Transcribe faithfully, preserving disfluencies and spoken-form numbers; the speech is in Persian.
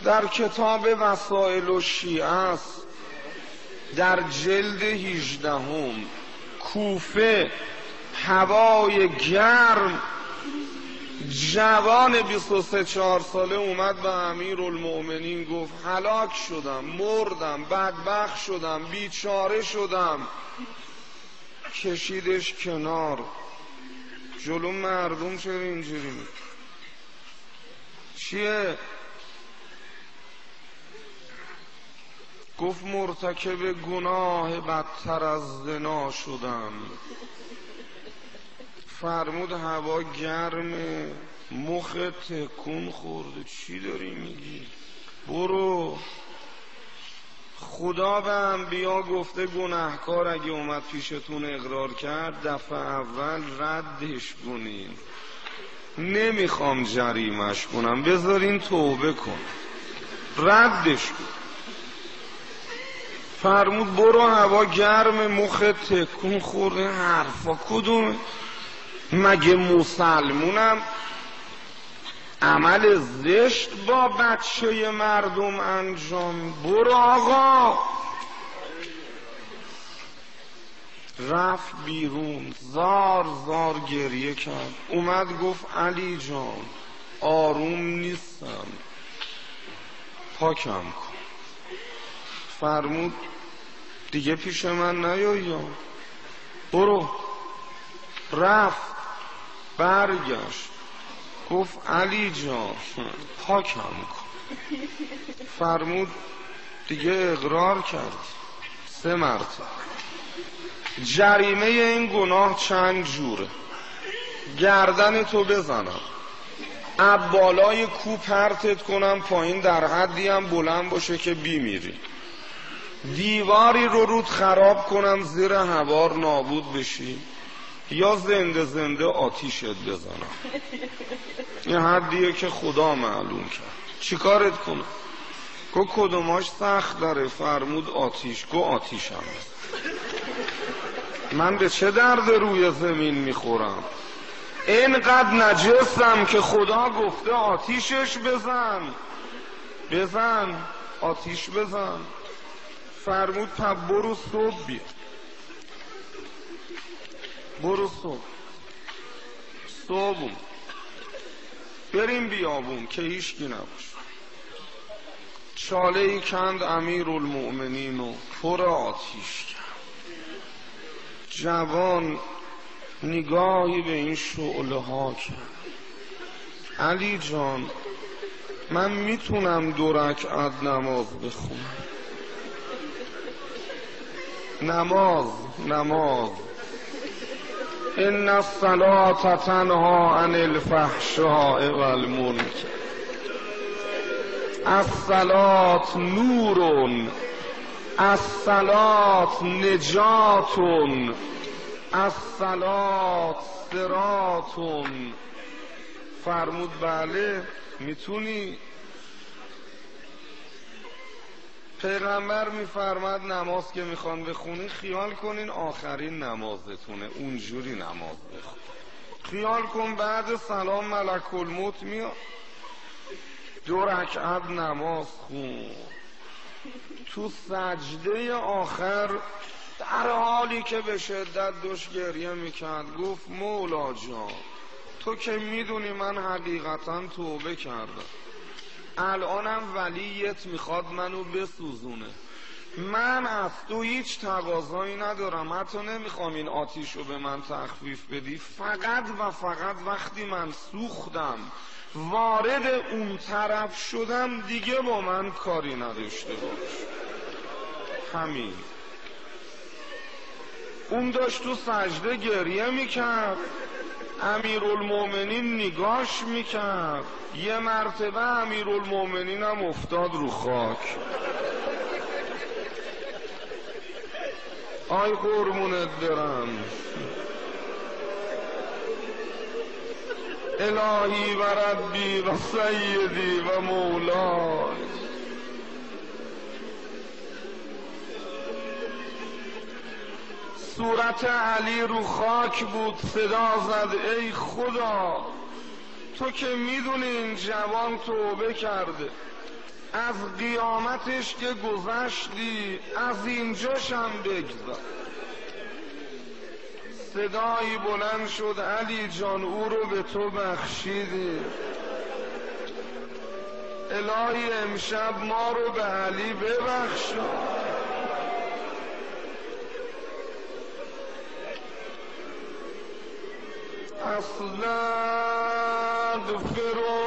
در کتاب وسائل الشیعه است، در جلد هجدهم، کوفه، هوای گرم، جوان بیست و سه چهار ساله اومد به امیرالمؤمنین گفت هلاک شدم، مردم، بدبخت شدم، بیچاره شدم. کشیدش کنار. جلو مردم چرا اینجوری می چیه؟ گفت مرتکب گناه بدتر از زنا شدم. فرمود هوا گرمه، مخ تکون خورده، چی داری میگی؟ برو. خدا به انبیا گفته گناهکار اگه اومد پیشتون اقرار کرد دفعه اول ردش کنین، نمیخوام جریمش کنم، بذارین توبه کن، ردش کن. فرمود برو هوا گرم، مخ تکون خورده، حرفا کدوم؟ مگه مسلمونم عمل زشت با بچه مردم انجام؟ برو آقا. رفت بیرون، زار زار گریه کرد. اومد گفت علی جان آروم نیستم، پاکم کن. فرمود دیگه پیش من نیا، برو. رفت، برگشت، گفت علی جان پاکم کن. فرمود دیگه اقرار کرد سه مرتبه. جریمه این گناه چند جوره؟ گردن تو بزنم، از بالای کو پرتت کنم پایین در حدی هم بلند باشه که بیمیری، دیواری رو رود خراب کنم زیر هوار نابود بشی، یا زنده زنده آتیشت بزنم. این حدیه که خدا معلوم کرد. چی کارت کنم؟ گو کدوماش سخت داره؟ فرمود آتیش. گو آتیشم من به چه درد روی زمین میخورم؟ اینقدر نجسم که خدا گفته آتیشش بزن. بزن، آتیش بزن. فرمود پس برو صبح بیا، برو صبح. صبح بریم بیابون که هیچکی نباشه. چاله ای کند امیرالمؤمنین و پر آتیش کرد. جوان نگاهی به این شعله ها کرد. علی جان من میتونم دو رکعت نماز بخونم؟ نماز نماز ان الصلاة تنها عن الفحشاء والمنکر. الصلاة نور، الصلاة نجات، الصلاة صراط. فرمود بله میتونی. پیغمبر میفرماد نماز که میخوان بخونین خیال کنین آخرین نمازتونه، اونجوری نماز بخون. خیال کن بعد سلام ملک الموت میاد، دو رکعت نماز خون. تو سجده آخر در حالی که به شدت داشت گریه میکرد گفت مولا جان تو که میدونی من حقیقتا توبه کردم، الانم ولیت میخواد منو بسوزونه، من از تو هیچ تقاضایی ندارم، حتی نمیخوام این آتیشو به من تخفیف بدی، فقط و فقط وقتی من سوختم وارد اون طرف شدم دیگه با من کاری نداشته باش. همین. اون داشت تو سجده گریه میکرد، امیرالمؤمنین نگاش میکرد. یه مرتبه امیرالمؤمنین هم افتاد رو خاک. آی قربونت برم. الهی و ربی و سیدی و مولای. صورت علی رو خاک بود، صدا زد ای خدا تو که میدونی این جوان توبه کرده، از قیامتش که گذشتی از اینجاشم بگذر. صدایی بلند شد علی جان او رو به تو بخشیدی، الهی امشب ما رو به علی ببخش. اصلا فرو